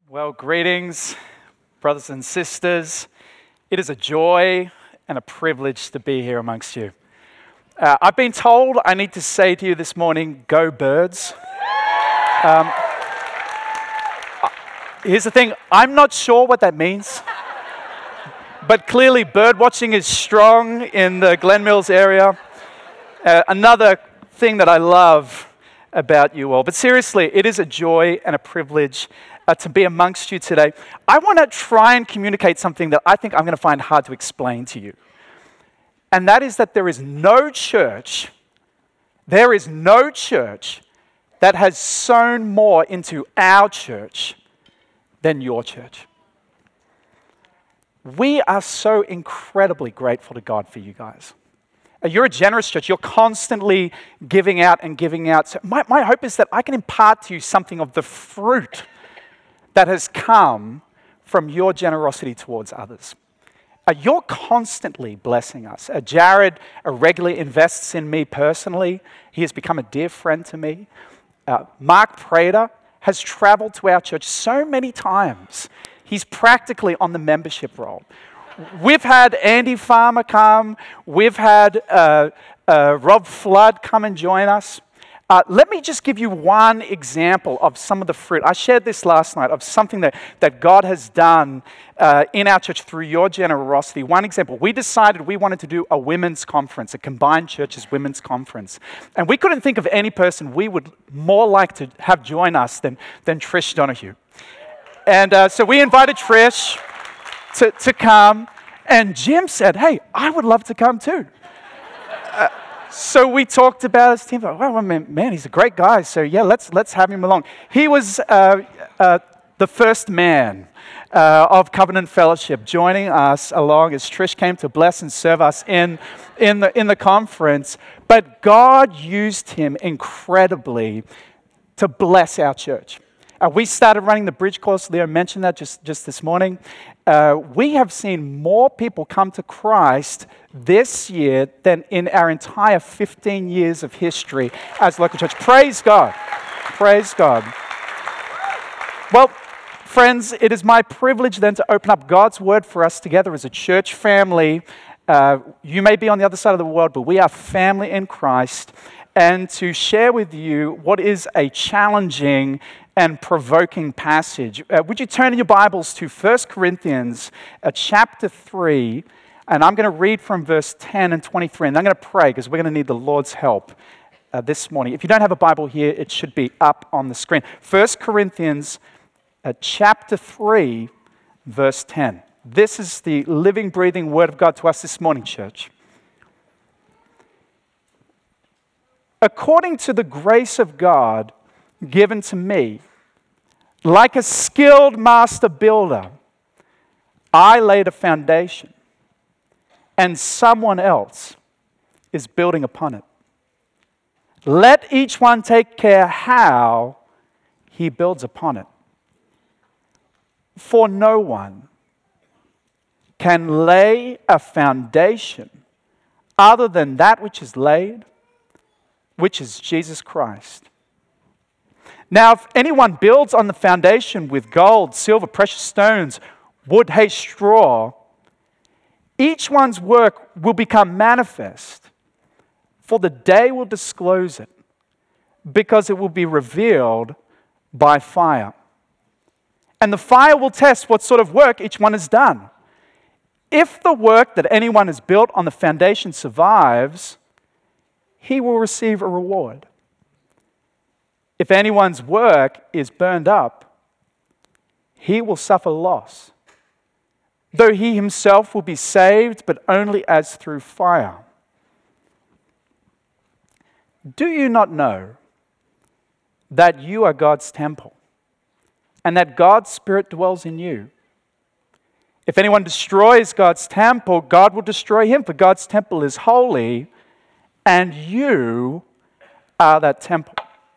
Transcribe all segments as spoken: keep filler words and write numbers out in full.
Well, greetings, brothers and sisters. It is a joy and a privilege to be here amongst you. Uh, I've been told I need to say to you this morning, go birds. Um, here's the thing, I'm not sure what that means, but clearly bird watching is strong in the Glen Mills area. Uh, another thing that I love about you all. But seriously, it is a joy and a privilege uh, to be amongst you today. I want to try and communicate something that I think I'm going to find hard to explain to you. And that is that there is no church, there is no church that has sown more into our church than your church. We are so incredibly grateful to God for you guys. You're a generous church. You're constantly giving out and giving out. So my, my hope is that I can impart to you something of the fruit that has come from your generosity towards others. Uh, you're constantly blessing us. Uh, Jared uh, regularly invests in me personally. He has become a dear friend to me. Uh, Mark Prater has traveled to our church so many times. He's practically on the membership roll. We've had Andy Farmer come. We've had uh, uh, Rob Flood come and join us. Uh, let me just give you one example of some of the fruit. I shared this last night of something that, that God has done uh, in our church through your generosity. One example, we decided we wanted to do a women's conference, a combined churches women's conference. And we couldn't think of any person we would more like to have join us than, than Trish Donahue. And uh, so we invited Trish To, to come, and Jim said, hey, I would love to come too. Uh, so we talked about his team. Well, man, man, he's a great guy, so yeah, let's let's have him along. He was uh, uh, the first man uh, of Covenant Fellowship, joining us along as Trish came to bless and serve us in, in, the, in the conference. But God used him incredibly to bless our church. Uh, we started running the bridge course. Leo mentioned that just, just this morning. Uh, we have seen more people come to Christ this year than in our entire fifteen years of history as a local church. Praise God. Praise God. Well, friends, it is my privilege then to open up God's word for us together as a church family. Uh, you may be on the other side of the world, but we are family in Christ. And to share with you what is a challenging and provoking passage. Uh, would you turn in your Bibles to First Corinthians uh, chapter three, and I'm going to read from verse ten and twenty-three, and I'm going to pray because we're going to need the Lord's help uh, this morning. If you don't have a Bible here, it should be up on the screen. First Corinthians uh, chapter three, verse ten. This is the living, breathing Word of God to us this morning, church. According to the grace of God given to me, like a skilled master builder, I laid a foundation, and someone else is building upon it. Let each one take care how he builds upon it. For no one can lay a foundation other than that which is laid, which is Jesus Christ. Now, if anyone builds on the foundation with gold, silver, precious stones, wood, hay, straw, each one's work will become manifest, for the day will disclose it, because it will be revealed by fire. And the fire will test what sort of work each one has done. If the work that anyone has built on the foundation survives, he will receive a reward. If anyone's work is burned up, he will suffer loss, though he himself will be saved, but only as through fire. Do you not know that you are God's temple, and that God's Spirit dwells in you? If anyone destroys God's temple, God will destroy him, for God's temple is holy, and you are that temple.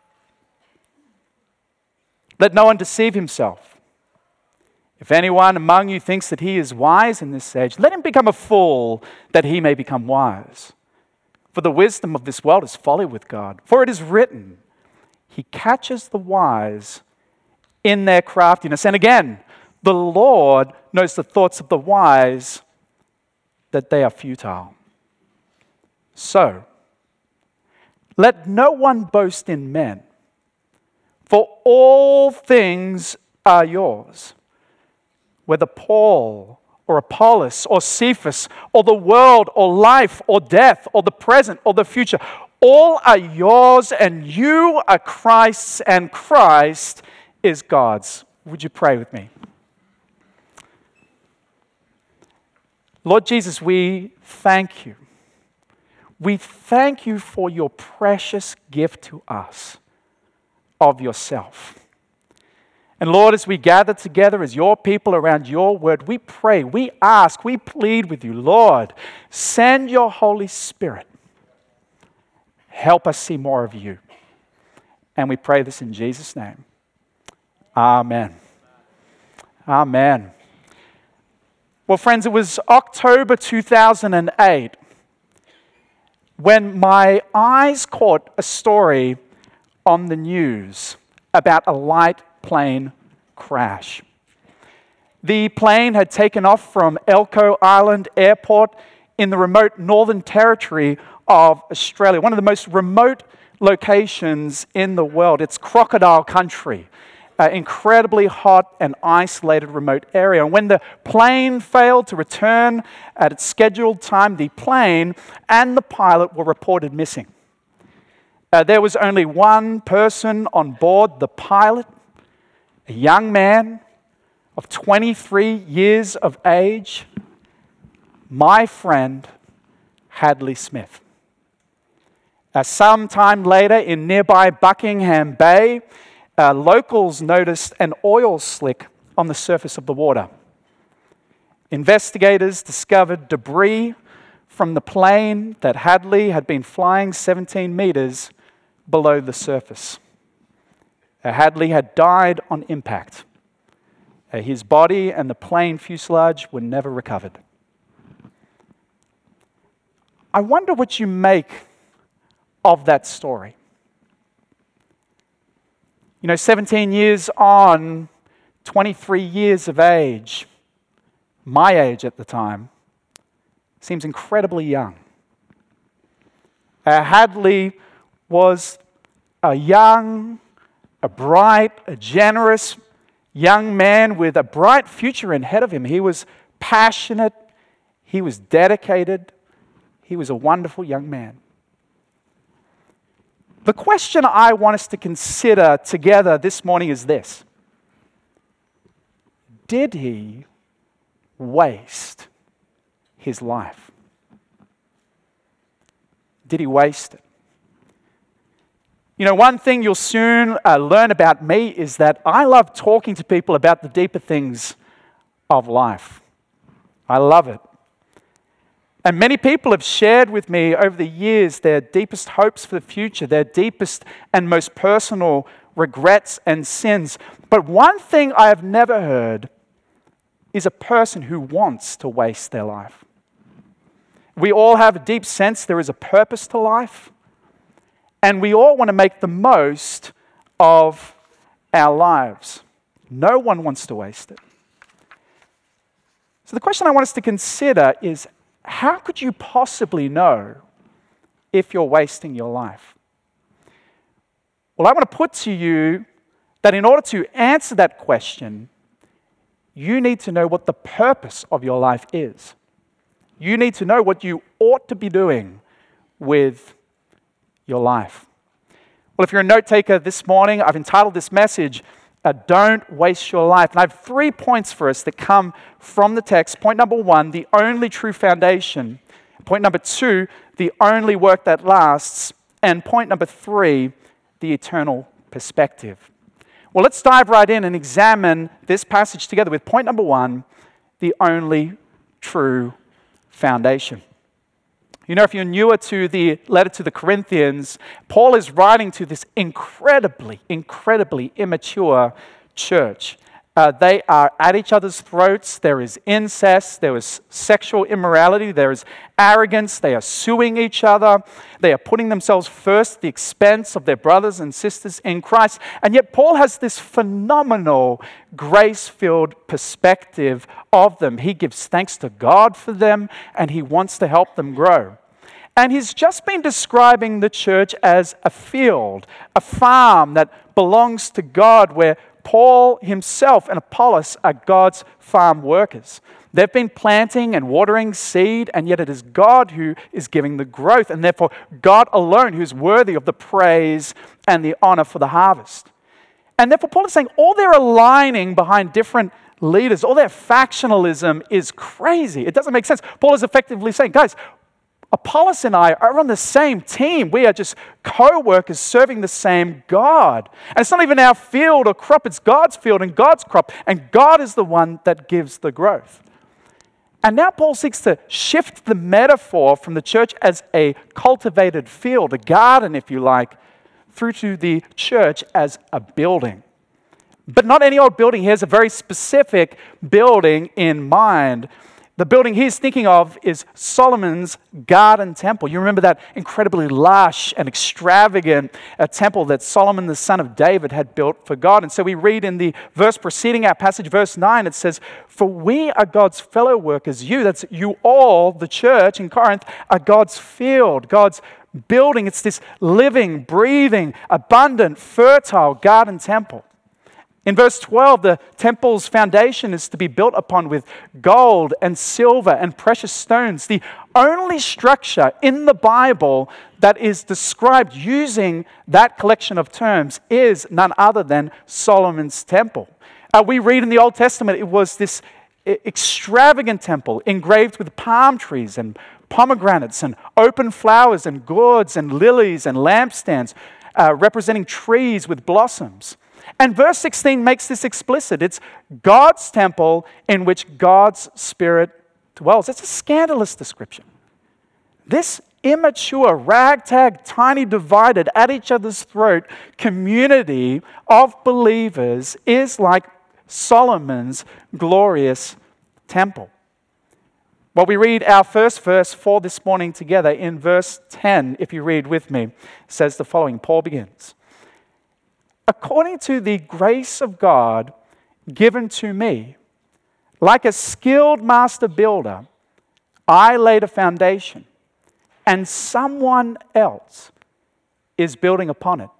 Let no one deceive himself. If anyone among you thinks that he is wise in this age, let him become a fool, that he may become wise. For the wisdom of this world is folly with God. For it is written, He catches the wise in their craftiness. And again, the Lord knows the thoughts of the wise, that they are futile. So, let no one boast in men, for all things are yours. Whether Paul or Apollos or Cephas or the world or life or death or the present or the future, all are yours, and you are Christ's, and Christ is God's. Would you pray with me? Lord Jesus, we thank you. We thank you for your precious gift to us of yourself. And Lord, as we gather together as your people around your word, we pray, we ask, we plead with you, Lord, send your Holy Spirit. Help us see more of you. And we pray this in Jesus' name. Amen. Amen. Well, friends, it was October two thousand eight when my eyes caught a story on the news about a light plane crash. The plane had taken off from Elcho Island Airport in the remote Northern Territory of Australia, one of the most remote locations in the world. It's crocodile country, an incredibly hot and isolated remote area. And when the plane failed to return at its scheduled time, the plane and the pilot were reported missing. Uh, there was only one person on board, the pilot, a young man of twenty-three years of age, my friend, Hadley Smith. Uh, some time later, in nearby Buckingham Bay, uh, locals noticed an oil slick on the surface of the water. Investigators discovered debris from the plane that Hadley had been flying seventeen meters below the surface. Uh, Hadley had died on impact. Uh, his body and the plane fuselage were never recovered. I wonder what you make of that story. You know, seventeen years on, twenty-three years of age, my age at the time, seems incredibly young. Uh, Hadley was a young, a bright, a generous young man with a bright future ahead of him. He was passionate, he was dedicated, he was a wonderful young man. The question I want us to consider together this morning is this: did he waste his life? Did he waste it? You know, one thing you'll soon uh, learn about me is that I love talking to people about the deeper things of life. I love it. And many people have shared with me over the years their deepest hopes for the future, their deepest and most personal regrets and sins. But one thing I have never heard is a person who wants to waste their life. We all have a deep sense there is a purpose to life, and we all want to make the most of our lives. No one wants to waste it. So the question I want us to consider is, how could you possibly know if you're wasting your life? Well, I want to put to you that in order to answer that question, you need to know what the purpose of your life is. You need to know what you ought to be doing with your life. Well, if you're a note taker this morning, I've entitled this message, uh, Don't Waste Your Life. And I have three points for us that come from the text. Point number one, the only true foundation. Point number two, the only work that lasts. And point number three, the eternal perspective. Well, let's dive right in and examine this passage together with point number one, the only true foundation. You know, if you're newer to the letter to the Corinthians, Paul is writing to this incredibly, incredibly immature church. Uh, they are at each other's throats. There is incest. There is sexual immorality. There is arrogance. They are suing each other. They are putting themselves first at the expense of their brothers and sisters in Christ. And yet Paul has this phenomenal grace-filled perspective of them. He gives thanks to God for them, and he wants to help them grow. And he's just been describing the church as a field, a farm that belongs to God, where Paul himself and Apollos are God's farm workers. They've been planting and watering seed, and yet it is God who is giving the growth, and therefore God alone who is worthy of the praise and the honor for the harvest. And therefore Paul is saying all their aligning behind different leaders, all their factionalism is crazy. It doesn't make sense. Paul is effectively saying, guys, Apollos and I are on the same team. We are just co-workers serving the same God. And it's not even our field or crop, it's God's field and God's crop. And God is the one that gives the growth. And now Paul seeks to shift the metaphor from the church as a cultivated field, a garden, if you like, through to the church as a building. But not any old building. He has a very specific building in mind. The building he's thinking of is Solomon's garden temple. You remember that incredibly lush and extravagant uh, temple that Solomon, the son of David, had built for God. And so we read in the verse preceding our passage, verse nine, it says, "For we are God's fellow workers." You, that's you all, the church in Corinth, are God's field, God's building. It's this living, breathing, abundant, fertile garden temple. In verse twelve, the temple's foundation is to be built upon with gold and silver and precious stones. The only structure in the Bible that is described using that collection of terms is none other than Solomon's temple. Uh, we read in the Old Testament it was this extravagant temple engraved with palm trees and pomegranates and open flowers and gourds and lilies and lampstands uh, representing trees with blossoms. And verse sixteen makes this explicit. It's God's temple in which God's Spirit dwells. It's a scandalous description. This immature, ragtag, tiny, divided, at each other's throat community of believers is like Solomon's glorious temple. Well, we read our first verse for this morning together in verse ten, if you read with me, says the following. Paul begins. "According to the grace of God given to me, like a skilled master builder, I laid a foundation, and someone else is building upon it.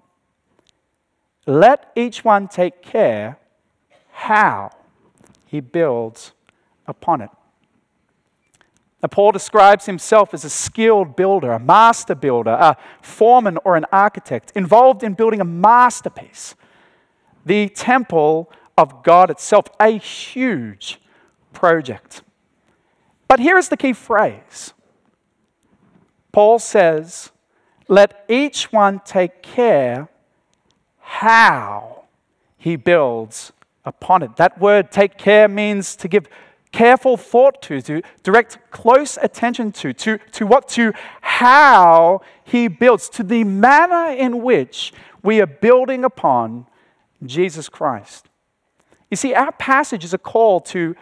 Let each one take care how he builds upon it." Now, Paul describes himself as a skilled builder, a master builder, a foreman or an architect, involved in building a masterpiece, the temple of God itself, a huge project. But here is the key phrase. Paul says, let each one take care how he builds upon it. That word take care means to give careful thought to, to direct close attention to, to, to what, to how he builds, to the manner in which we are building upon Jesus Christ. You see, our passage is a call to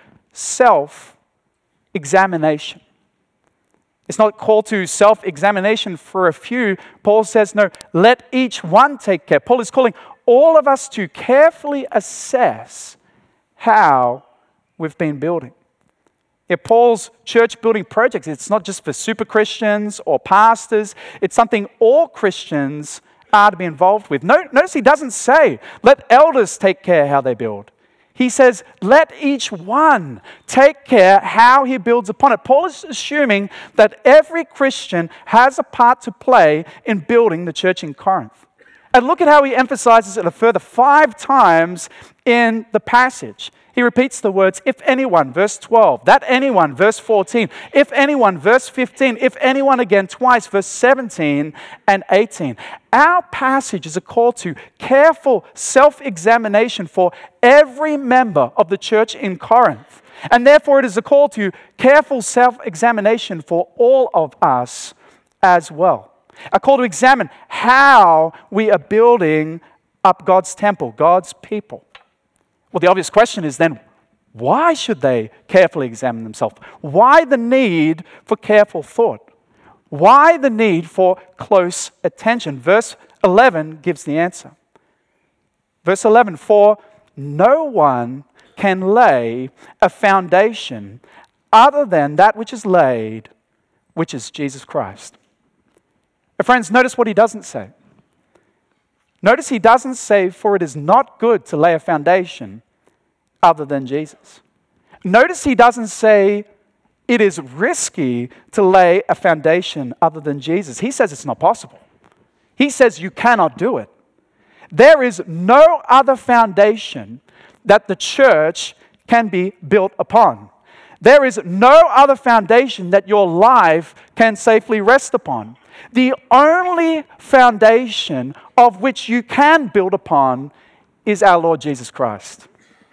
self-examination. It's not a call to self-examination for a few. Paul says, no, let each one take care. Paul is calling all of us to carefully assess how we've been building. Yeah, Paul's church building projects, it's not just for super Christians or pastors. It's something all Christians are to be involved with. Notice he doesn't say, let elders take care how they build. He says, let each one take care how he builds upon it. Paul is assuming that every Christian has a part to play in building the church in Corinth. And look at how he emphasizes it a further five times in the passage. He repeats the words, if anyone, verse twelve, that anyone, verse fourteen, if anyone, verse fifteen, if anyone again twice, verse seventeen and eighteen. Our passage is a call to careful self-examination for every member of the church in Corinth. And therefore it is a call to careful self-examination for all of us as well. A call to examine how we are building up God's temple, God's people. Well, the obvious question is then, why should they carefully examine themselves? Why the need for careful thought? Why the need for close attention? Verse eleven gives the answer. Verse eleven, for no one can lay a foundation other than that which is laid, which is Jesus Christ. But friends, notice what he doesn't say. Notice he doesn't say, for it is not good to lay a foundation other than Jesus. Notice he doesn't say, it is risky to lay a foundation other than Jesus. He says it's not possible. He says you cannot do it. There is no other foundation that the church can be built upon. There is no other foundation that your life can safely rest upon. The only foundation of which you can build upon is our Lord Jesus Christ.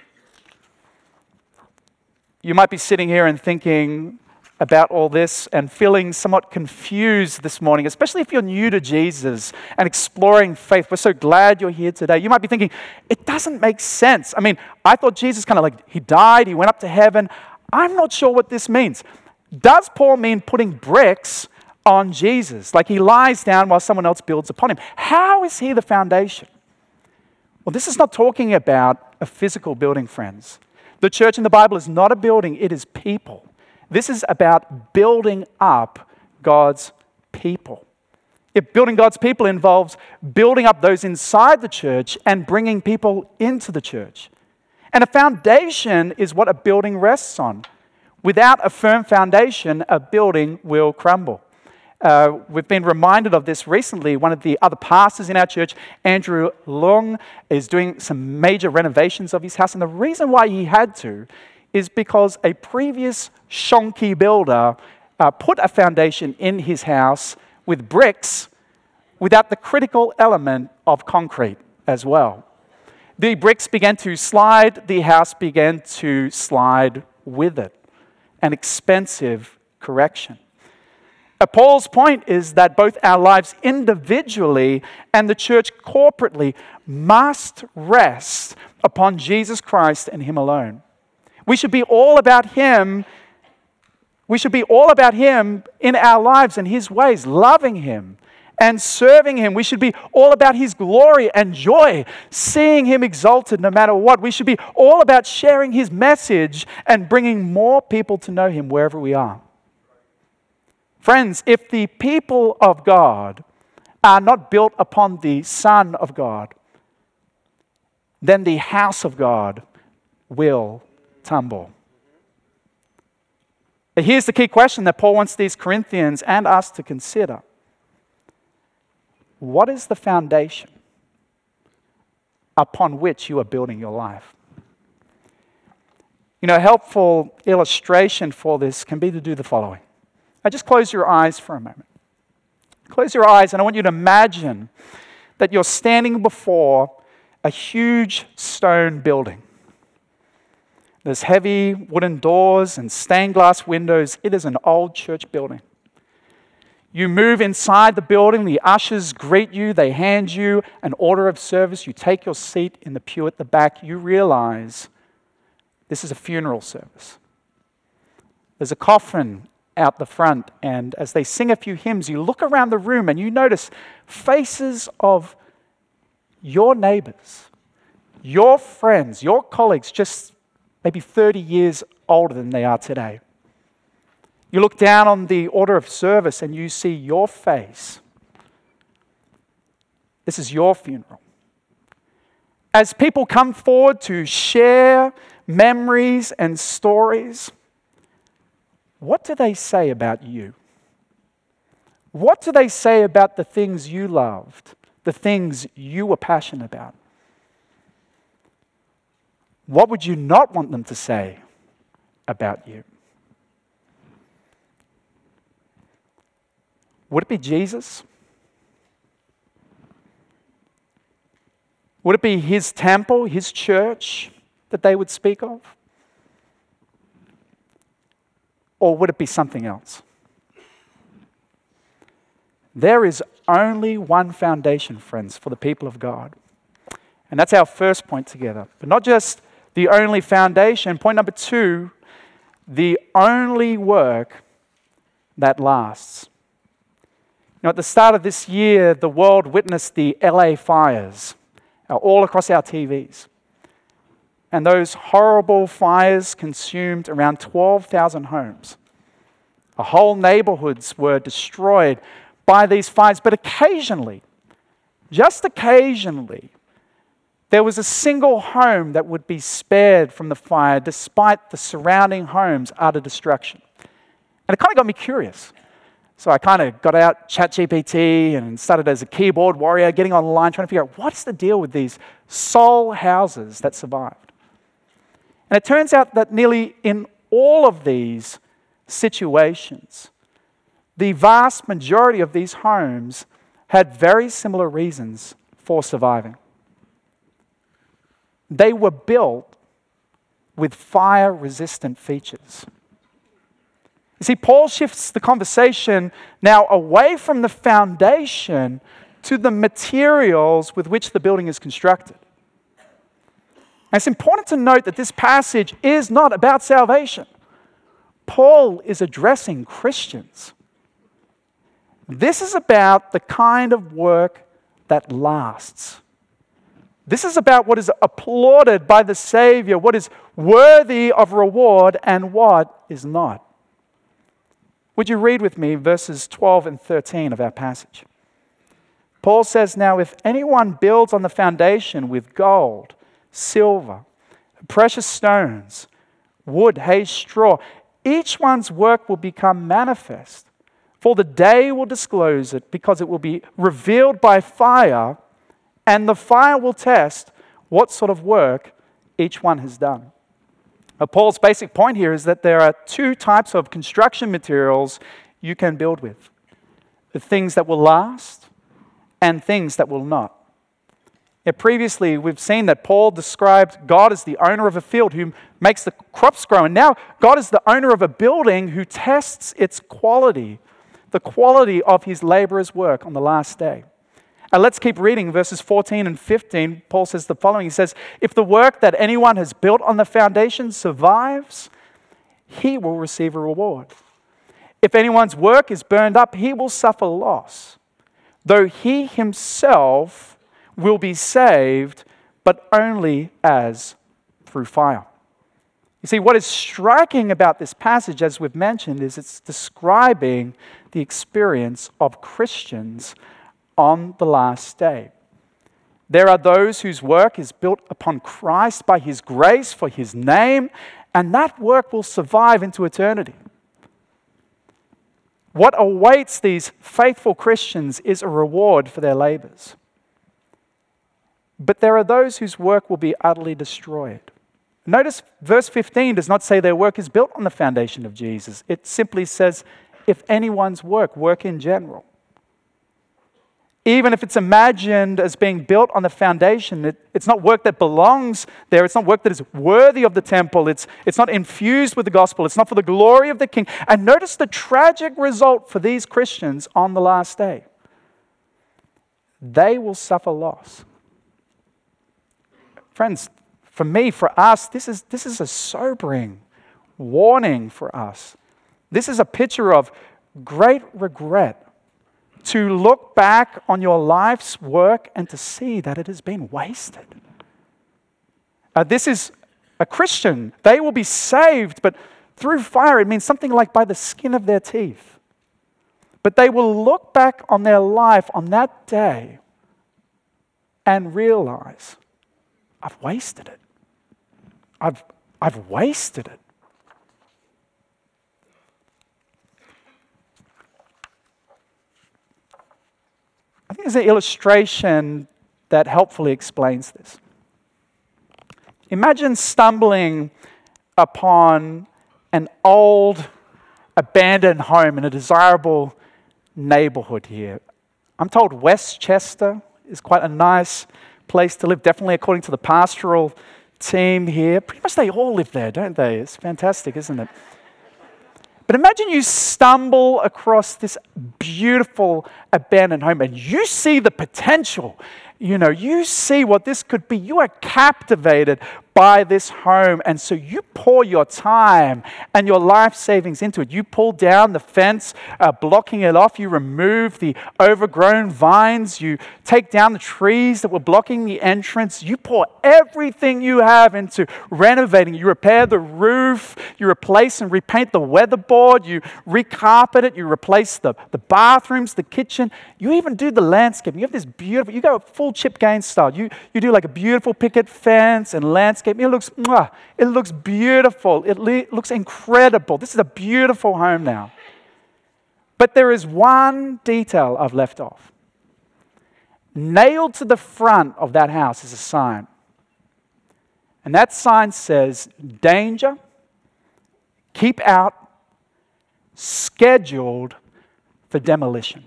You might be sitting here and thinking about all this and feeling somewhat confused this morning, especially if you're new to Jesus and exploring faith. We're so glad you're here today. You might be thinking, it doesn't make sense. I mean, I thought Jesus kind of like, he died, he went up to heaven. I'm not sure what this means. Does Paul mean putting bricks on Jesus? Like he lies down while someone else builds upon him. How is he the foundation? Well, this is not talking about a physical building, friends. The church in the Bible is not a building, it is people. This is about building up God's people. If building God's people involves building up those inside the church and bringing people into the church. And a foundation is what a building rests on. Without a firm foundation, a building will crumble. Uh, we've been reminded of this recently. One of the other pastors in our church, Andrew Long, is doing some major renovations of his house. And the reason why he had to is because a previous shonky builder uh, put a foundation in his house with bricks without the critical element of concrete as well. The bricks began to slide, the house began to slide with it. An expensive correction. Uh, Paul's point is that both our lives individually and the church corporately must rest upon Jesus Christ and Him alone. We should be all about Him. We should be all about Him in our lives and His ways, loving Him and serving Him. We should be all about His glory and joy, seeing Him exalted no matter what. We should be all about sharing His message and bringing more people to know Him wherever we are. Friends, if the people of God are not built upon the Son of God, then the house of God will tumble. But here's the key question that Paul wants these Corinthians and us to consider. What is the foundation upon which you are building your life? You know, a helpful illustration for this can be to do the following. Now just close your eyes for a moment. Close your eyes, and I want you to imagine that you're standing before a huge stone building. There's heavy wooden doors and stained glass windows. It is an old church building. You move inside the building, the ushers greet you, they hand you an order of service, you take your seat in the pew at the back, you realize this is a funeral service. There's a coffin out the front, and as they sing a few hymns, you look around the room and you notice faces of your neighbors, your friends, your colleagues, just maybe thirty years older than they are today. You look down on the order of service and you see your face. This is your funeral. As people come forward to share memories and stories, what do they say about you? What do they say about the things you loved, the things you were passionate about? What would you not want them to say about you? Would it be Jesus? Would it be His temple, His church that they would speak of? Or would it be something else? There is only one foundation, friends, for the people of God. And that's our first point together. But not just the only foundation. Point number two, the only work that lasts. You know, at the start of this year, the world witnessed the L A fires uh, all across our T Vs. And those horrible fires consumed around twelve thousand homes. Whole neighborhoods were destroyed by these fires, but occasionally, just occasionally, there was a single home that would be spared from the fire despite the surrounding homes' utter destruction. And it kind of got me curious. So I kind of got out ChatGPT and started as a keyboard warrior, getting online, trying to figure out what's the deal with these sole houses that survived. And it turns out that nearly in all of these situations, the vast majority of these homes had very similar reasons for surviving. They were built with fire-resistant features. You see, Paul shifts the conversation now away from the foundation to the materials with which the building is constructed. And it's important to note that this passage is not about salvation. Paul is addressing Christians. This is about the kind of work that lasts. This is about what is applauded by the Savior, what is worthy of reward, and what is not. Would you read with me verses twelve and thirteen of our passage? Paul says, "Now if anyone builds on the foundation with gold, silver, precious stones, wood, hay, straw, each one's work will become manifest, for the day will disclose it, because it will be revealed by fire, and the fire will test what sort of work each one has done." Now, Paul's basic point here is that there are two types of construction materials you can build with: the things that will last and things that will not. Now, previously, we've seen that Paul described God as the owner of a field who makes the crops grow. And now God is the owner of a building who tests its quality, the quality of his laborer's work on the last day. And let's keep reading verses fourteen and fifteen. Paul says the following. He says, "If the work that anyone has built on the foundation survives, he will receive a reward. If anyone's work is burned up, he will suffer loss, though he himself will be saved, but only as through fire." You see, what is striking about this passage, as we've mentioned, is it's describing the experience of Christians on the last day. There are those whose work is built upon Christ by his grace for his name, and that work will survive into eternity. What awaits these faithful Christians is a reward for their labors. But there are those whose work will be utterly destroyed. Notice verse fifteen does not say their work is built on the foundation of Jesus. It simply says, if anyone's work, work in general. Even if it's imagined as being built on the foundation, it, it's not work that belongs there. It's not work that is worthy of the temple. It's, it's not infused with the gospel. It's not for the glory of the King. And notice the tragic result for these Christians on the last day. They will suffer loss. Friends, for me, for us, this is, this is a sobering warning for us. This is a picture of great regret, to look back on your life's work and to see that it has been wasted. Uh, this is a Christian. They will be saved, but through fire, it means something like by the skin of their teeth. But they will look back on their life on that day and realize, I've wasted it. I've, I've wasted it. I think there's an illustration that helpfully explains this. Imagine stumbling upon an old, abandoned home in a desirable neighborhood here. I'm told Westchester is quite a nice place to live, definitely according to the pastoral team here. Pretty much they all live there, don't they? It's fantastic, isn't it? But imagine you stumble across this beautiful abandoned home and you see the potential. You know, you see what this could be. You are captivated buy this home. And so you pour your time and your life savings into it. You pull down the fence, uh, blocking it off. You remove the overgrown vines. You take down the trees that were blocking the entrance. You pour everything you have into renovating. You repair the roof. You replace and repaint the weatherboard. You recarpet it. You replace the, the bathrooms, the kitchen. You even do the landscaping. You have this beautiful, you go full Chip Gaines style. You, you do like a beautiful picket fence and landscape. It looks, mwah, it looks beautiful. It le- looks incredible. This is a beautiful home now. But there is one detail I've left off. Nailed to the front of that house is a sign. And that sign says, danger, keep out, scheduled for demolition.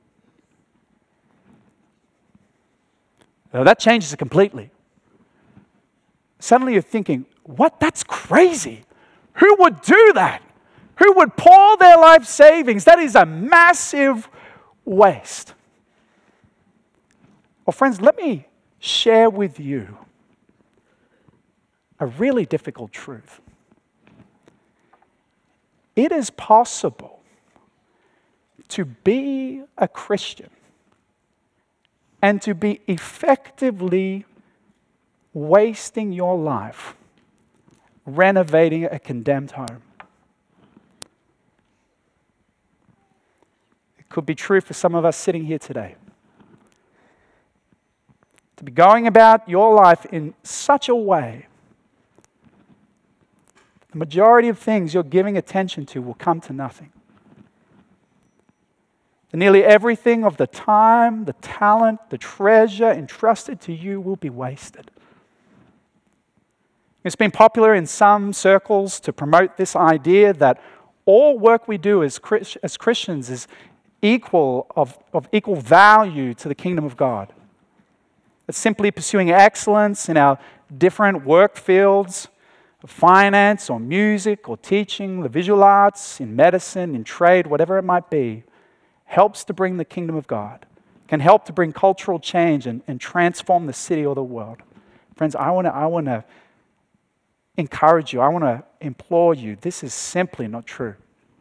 Now that changes it completely. Suddenly you're thinking, what? That's crazy. Who would do that? Who would pour their life savings? That is a massive waste. Well, friends, let me share with you a really difficult truth. It is possible to be a Christian and to be effectively wasting your life renovating a condemned home. It could be true for some of us sitting here today. To be going about your life in such a way, the majority of things you're giving attention to will come to nothing. And nearly everything of the time, the talent, the treasure entrusted to you will be wasted. It's been popular in some circles to promote this idea that all work we do as, Christ, as Christians is equal of, of equal value to the kingdom of God. It's simply pursuing excellence in our different work fields, finance or music or teaching, the visual arts, in medicine, in trade, whatever it might be, helps to bring the kingdom of God, can help to bring cultural change and, and transform the city or the world. Friends, I want to I want to encourage you, I want to implore you, this is simply not true.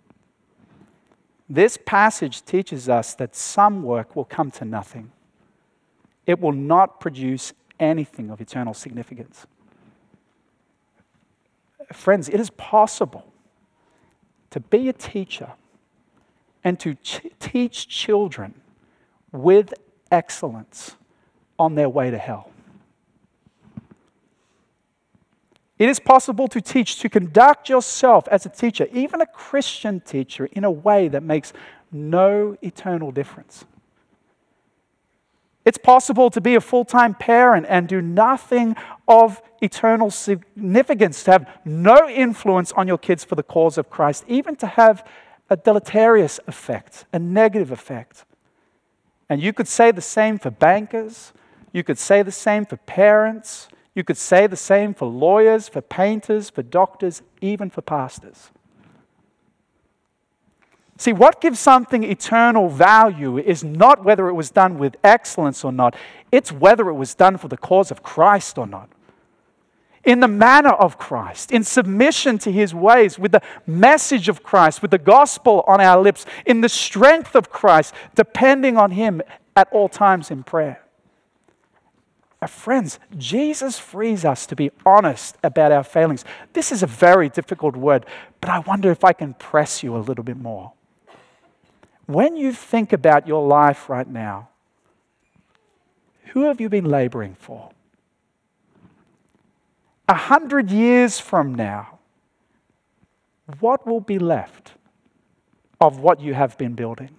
This passage teaches us that some work will come to nothing. It will not produce anything of eternal significance. Friends, it is possible to be a teacher and to ch- teach children with excellence on their way to hell. It is possible to teach, to conduct yourself as a teacher, even a Christian teacher, in a way that makes no eternal difference. It's possible to be a full-time parent and do nothing of eternal significance, to have no influence on your kids for the cause of Christ, even to have a deleterious effect, a negative effect. And you could say the same for bankers. You could say the same for parents. You could say the same for lawyers, for painters, for doctors, even for pastors. See, what gives something eternal value is not whether it was done with excellence or not. It's whether it was done for the cause of Christ or not. In the manner of Christ, in submission to His ways, with the message of Christ, with the gospel on our lips, in the strength of Christ, depending on Him at all times in prayer. Uh, friends, Jesus frees us to be honest about our failings. This is a very difficult word, but I wonder if I can press you a little bit more. When you think about your life right now, who have you been laboring for? A hundred years from now, what will be left of what you have been building?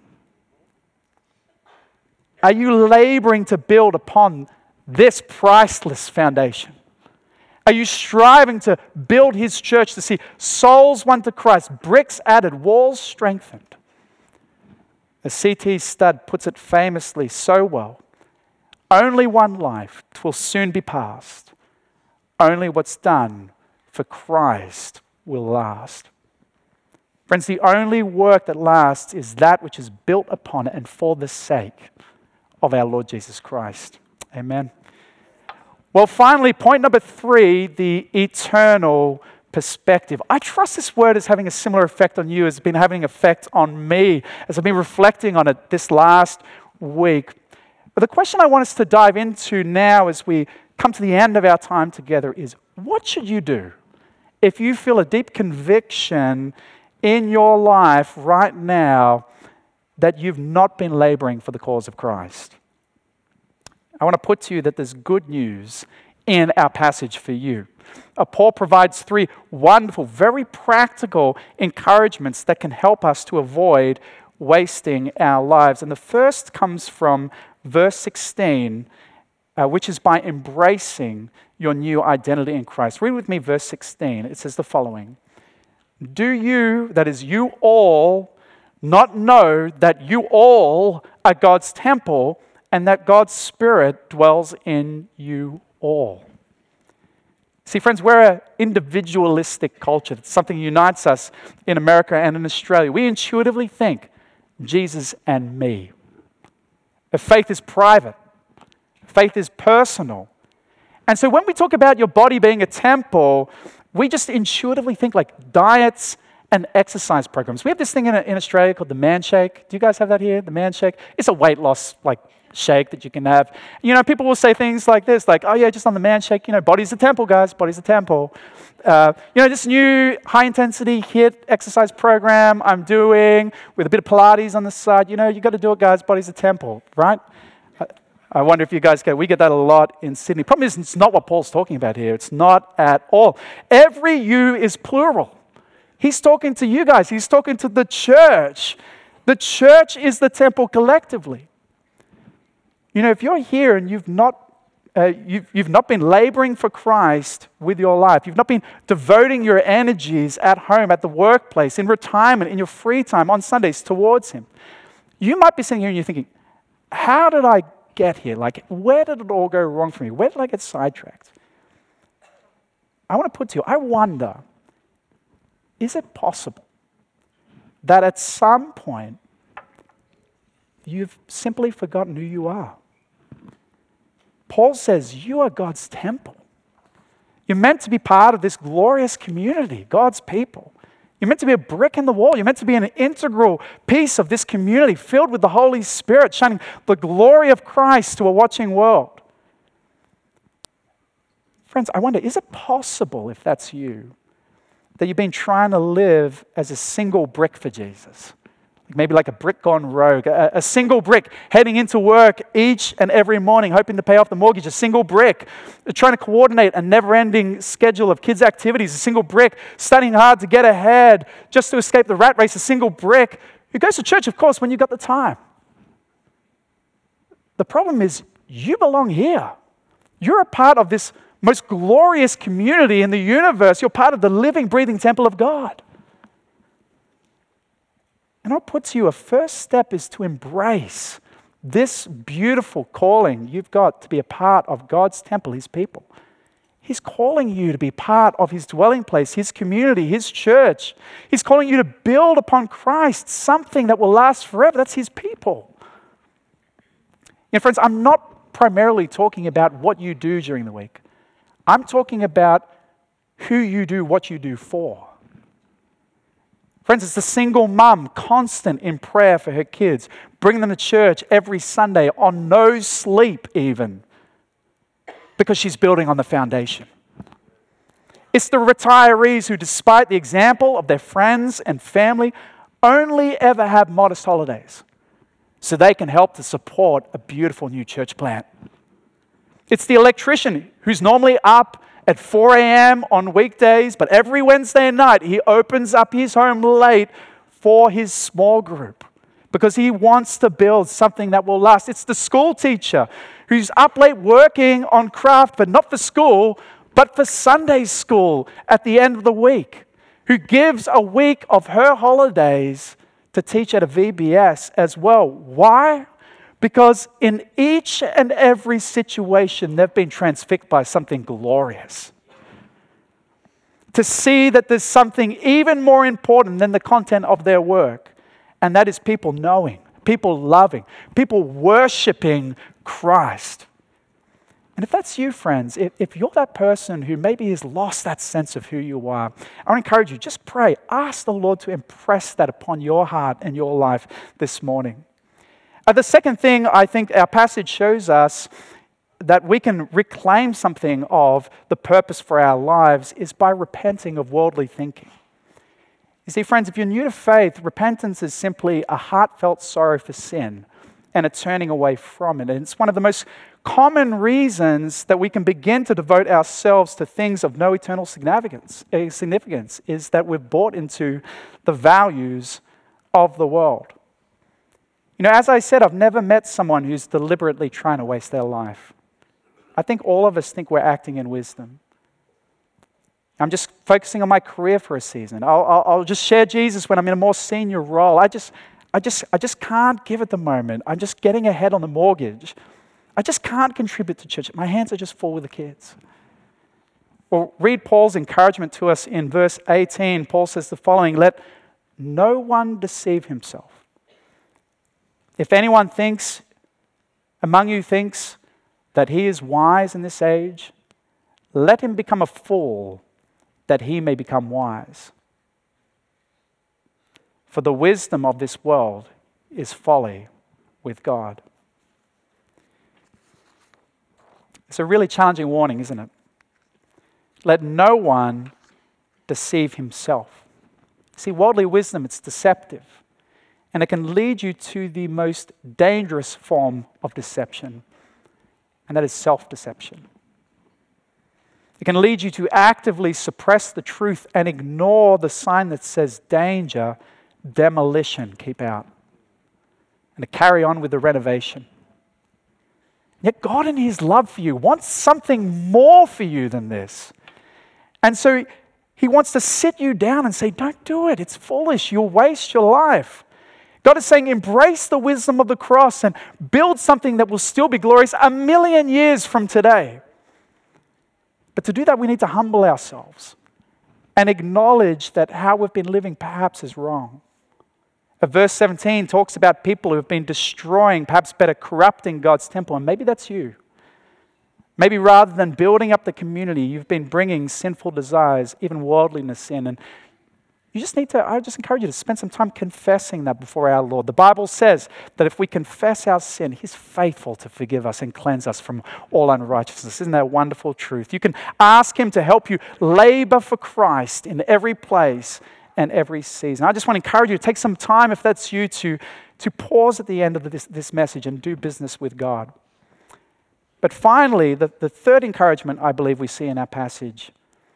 Are you laboring to build upon this priceless foundation? Are you striving to build His church to see souls won to Christ, bricks added, walls strengthened? As C T Studd puts it famously so well, only one life, 'twill soon be past. Only what's done for Christ will last. Friends, the only work that lasts is that which is built upon and for the sake of our Lord Jesus Christ. Amen. Well, finally, point number three, the eternal perspective. I trust this word is having a similar effect on you as it's been having an effect on me as I've been reflecting on it this last week. But the question I want us to dive into now as we come to the end of our time together is, what should you do if you feel a deep conviction in your life right now that you've not been laboring for the cause of Christ? I want to put to you that there's good news in our passage for you. Uh, Paul provides three wonderful, very practical encouragements that can help us to avoid wasting our lives. And the first comes from verse sixteen, uh, which is by embracing your new identity in Christ. Read with me verse sixteen. It says the following: Do you, that is you all, not know that you all are God's temple and that God's Spirit dwells in you all? See, friends, we're an individualistic culture. It's something that unites us in America and in Australia. We intuitively think Jesus and me. If faith is private. Faith is personal. And so when we talk about your body being a temple, we just intuitively think like diets and exercise programs. We have this thing in, in Australia called the Man Shake. Do you guys have that here, the Man Shake? It's a weight loss like shake that you can have. You know, people will say things like this, like, oh yeah, just on the Man Shake, you know, body's a temple, guys, body's a temple. Uh, you know, this new high-intensity HIIT exercise program I'm doing with a bit of Pilates on the side, you know, you got to do it, guys, body's a temple, right? I, I wonder if you guys get, we get that a lot in Sydney. Problem is, it's not what Paul's talking about here. It's not at all. Every you is plural. He's talking to you guys. He's talking to the church. The church is the temple collectively. You know, if you're here and you've not, uh, you've, you've not been laboring for Christ with your life, you've not been devoting your energies at home, at the workplace, in retirement, in your free time, on Sundays towards Him, you might be sitting here and you're thinking, how did I get here? Like, where did it all go wrong for me? Where did I get sidetracked? I want to put to you, I wonder, is it possible that at some point you've simply forgotten who you are? Paul says you are God's temple. You're meant to be part of this glorious community, God's people. You're meant to be a brick in the wall. You're meant to be an integral piece of this community filled with the Holy Spirit, shining the glory of Christ to a watching world. Friends, I wonder, is it possible, if that's you, that you've been trying to live as a single brick for Jesus? Maybe like a brick gone rogue, a, a single brick heading into work each and every morning, hoping to pay off the mortgage, a single brick, trying to coordinate a never-ending schedule of kids' activities, a single brick, studying hard to get ahead, just to escape the rat race, a single brick, who goes to church, of course, when you've got the time. The problem is, you belong here. You're a part of this most glorious community in the universe. You're part of the living, breathing temple of God. And I'll put to you, a first step is to embrace this beautiful calling you've got to be a part of God's temple, His people. He's calling you to be part of His dwelling place, His community, His church. He's calling you to build upon Christ something that will last forever. That's His people. You know, friends, I'm not primarily talking about what you do during the week. I'm talking about who you do what you do for. Friends, it's the single mum, constant in prayer for her kids, bringing them to church every Sunday on no sleep even, because she's building on the foundation. It's the retirees who, despite the example of their friends and family, only ever have modest holidays so they can help to support a beautiful new church plant. It's the electrician who's normally up at four a.m. on weekdays, but every Wednesday night he opens up his home late for his small group because he wants to build something that will last. It's the school teacher who's up late working on craft, but not for school, but for Sunday school at the end of the week, who gives a week of her holidays to teach at a V B S as well. Why? Because in each and every situation, they've been transfixed by something glorious. To see that there's something even more important than the content of their work, and that is people knowing, people loving, people worshiping Christ. And if that's you, friends, if, if you're that person who maybe has lost that sense of who you are, I want to encourage you, just pray. Ask the Lord to impress that upon your heart and your life this morning. Uh, the second thing I think our passage shows us that we can reclaim something of the purpose for our lives is by repenting of worldly thinking. You see, friends, if you're new to faith, repentance is simply a heartfelt sorrow for sin and a turning away from it. And it's one of the most common reasons that we can begin to devote ourselves to things of no eternal significance, uh, significance is that we've bought into the values of the world. You know, as I said, I've never met someone who's deliberately trying to waste their life. I think all of us think we're acting in wisdom. I'm just focusing on my career for a season. I'll, I'll, I'll just share Jesus when I'm in a more senior role. I just, I just, I just can't give at the moment. I'm just getting ahead on the mortgage. I just can't contribute to church. My hands are just full with the kids. Well, read Paul's encouragement to us in verse eighteen. Paul says the following, "Let no one deceive himself. If anyone thinks, among you thinks that he is wise in this age, let him become a fool, that he may become wise. For the wisdom of this world is folly with God." It's a really challenging warning, isn't it? Let no one deceive himself. See, worldly wisdom, it's deceptive. And it can lead you to the most dangerous form of deception, and that is self-deception. It can lead you to actively suppress the truth and ignore the sign that says danger, demolition, keep out, and to carry on with the renovation. Yet God in His love for you wants something more for you than this. And so He wants to sit you down and say, don't do it. It's foolish. You'll waste your life. God is saying, embrace the wisdom of the cross and build something that will still be glorious a million years from today. But to do that, we need to humble ourselves and acknowledge that how we've been living perhaps is wrong. Uh, verse seventeen talks about people who have been destroying, perhaps better corrupting God's temple, and maybe that's you. Maybe rather than building up the community, you've been bringing sinful desires, even worldliness in, and you just need to, I just encourage you to spend some time confessing that before our Lord. The Bible says that if we confess our sin, He's faithful to forgive us and cleanse us from all unrighteousness. Isn't that a wonderful truth? You can ask Him to help you labor for Christ in every place and every season. I just want to encourage you to take some time, if that's you, to, to pause at the end of this, this message and do business with God. But finally, the, the third encouragement I believe we see in our passage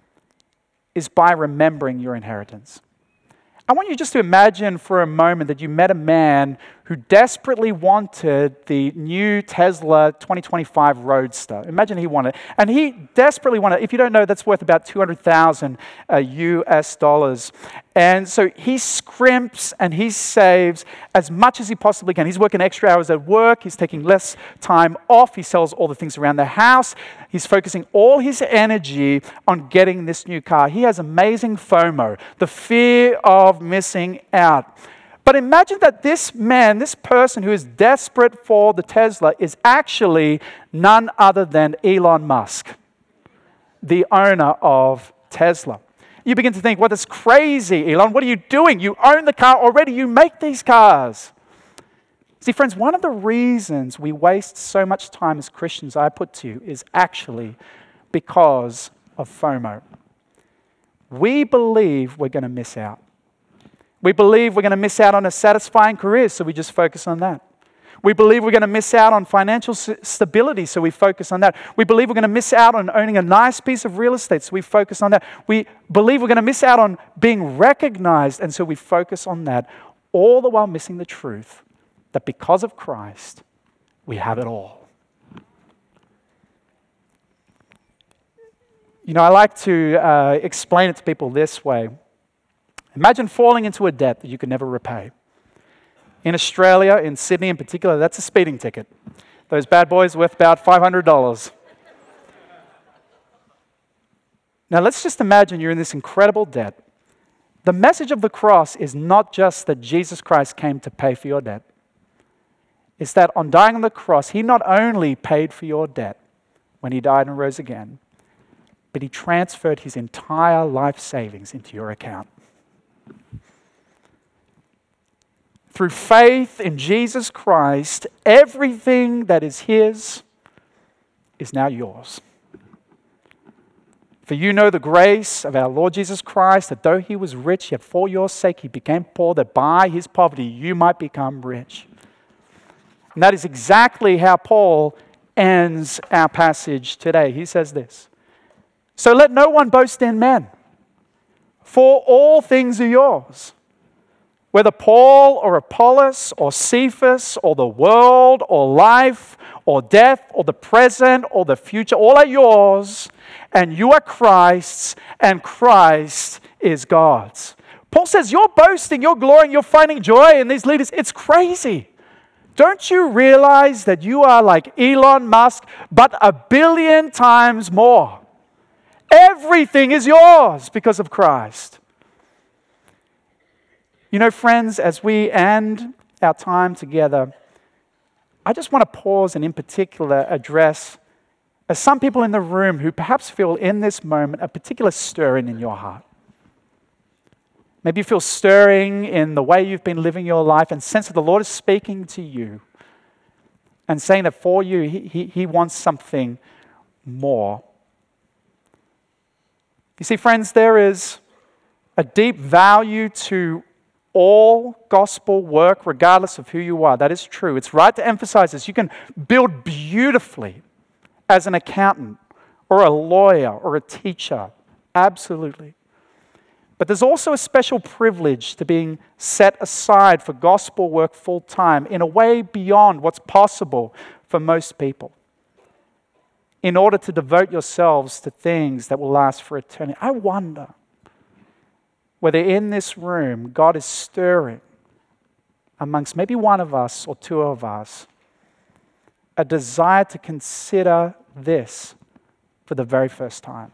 is by remembering your inheritance. I want you just to imagine for a moment that you met a man who desperately wanted the new Tesla twenty twenty-five Roadster. Imagine he wanted it. And he desperately wanted it. If you don't know, that's worth about two hundred thousand uh, U S dollars. And so he scrimps and he saves as much as he possibly can. He's working extra hours at work. He's taking less time off. He sells all the things around the house. He's focusing all his energy on getting this new car. He has amazing FOMO, the fear of missing out. But imagine that this man, this person who is desperate for the Tesla, is actually none other than Elon Musk, the owner of Tesla. You begin to think, well, that's crazy, Elon. What are you doing? You own the car already. You make these cars. See, friends, one of the reasons we waste so much time as Christians, I put to you, is actually because of FOMO. We believe we're going to miss out. We believe we're going to miss out on a satisfying career, so we just focus on that. We believe we're going to miss out on financial stability, so we focus on that. We believe we're going to miss out on owning a nice piece of real estate, so we focus on that. We believe we're going to miss out on being recognized, and so we focus on that, all the while missing the truth that because of Christ, we have it all. You know, I like to uh, explain it to people this way. Imagine falling into a debt that you can never repay. In Australia, in Sydney in particular, that's a speeding ticket. Those bad boys worth about five hundred dollars. Now let's just imagine you're in this incredible debt. The message of the cross is not just that Jesus Christ came to pay for your debt. It's that on dying on the cross, He not only paid for your debt, when he died and rose again, but he transferred his entire life savings into your account. Through faith in Jesus Christ, everything that is his is now yours. For you know the grace of our Lord Jesus Christ, that though he was rich, yet for your sake he became poor, that by his poverty you might become rich. And that is exactly how Paul ends our passage today. He says this, "So let no one boast in men, for all things are yours. Whether Paul or Apollos or Cephas or the world or life or death or the present or the future, all are yours, and you are Christ's, and Christ is God's." Paul says, you're boasting, you're glorying, you're finding joy in these leaders. It's crazy. Don't you realize that you are like Elon Musk, but a billion times more? Everything is yours because of Christ. You know, friends, as we end our time together, I just want to pause and in particular address uh, some people in the room who perhaps feel in this moment a particular stirring in your heart. Maybe you feel stirring in the way you've been living your life and sense that the Lord is speaking to you and saying that for you, He, he, he wants something more. You see, friends, there is a deep value to all gospel work, regardless of who you are. That is true. It's right to emphasize this. You can build beautifully as an accountant or a lawyer or a teacher. Absolutely. But there's also a special privilege to being set aside for gospel work full time in a way beyond what's possible for most people, in order to devote yourselves to things that will last for eternity. I wonder whether in this room God is stirring amongst maybe one of us or two of us a desire to consider this for the very first time.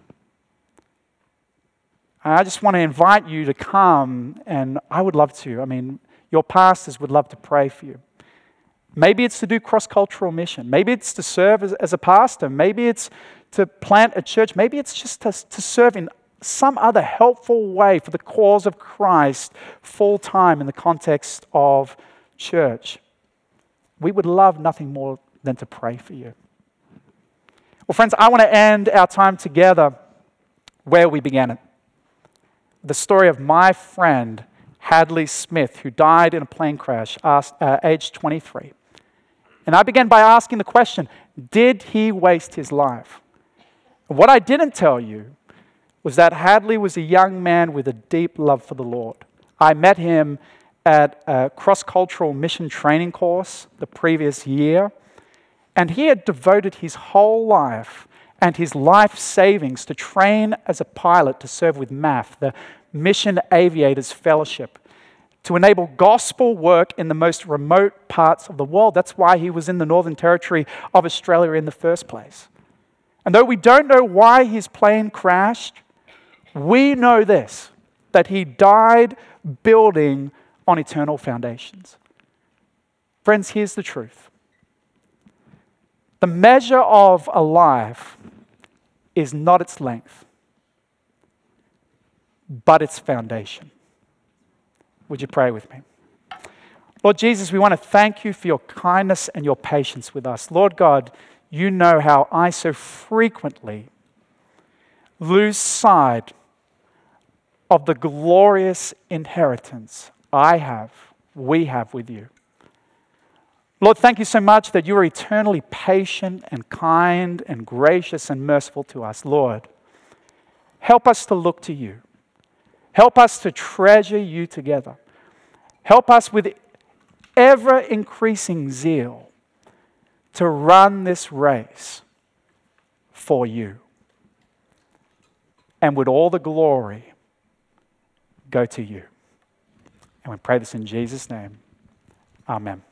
I just want to invite you to come, and I would love to. I mean, your pastors would love to pray for you. Maybe it's to do cross-cultural mission. Maybe it's to serve as, as a pastor. Maybe it's to plant a church. Maybe it's just to, to serve in some other helpful way for the cause of Christ full-time in the context of church. We would love nothing more than to pray for you. Well, friends, I want to end our time together where we began it. The story of my friend, Hadley Smith, who died in a plane crash at uh, age twenty-three. And I began by asking the question, did he waste his life? What I didn't tell you was that Hadley was a young man with a deep love for the Lord. I met him at a cross-cultural mission training course the previous year, and he had devoted his whole life and his life savings to train as a pilot to serve with M A F, the Mission Aviators Fellowship, to enable gospel work in the most remote parts of the world. That's why he was in the Northern Territory of Australia in the first place. And though we don't know why his plane crashed, we know this, that he died building on eternal foundations. Friends, here's the truth. The measure of a life is not its length, but its foundation. Would you pray with me? Lord Jesus, we want to thank you for your kindness and your patience with us. Lord God, you know how I so frequently lose sight of the glorious inheritance I have, we have with you. Lord, thank you so much that you are eternally patient and kind and gracious and merciful to us. Lord, help us to look to you. Help us to treasure you together. Help us with ever-increasing zeal to run this race for you. And would all the glory go to you. And we pray this in Jesus' name. Amen.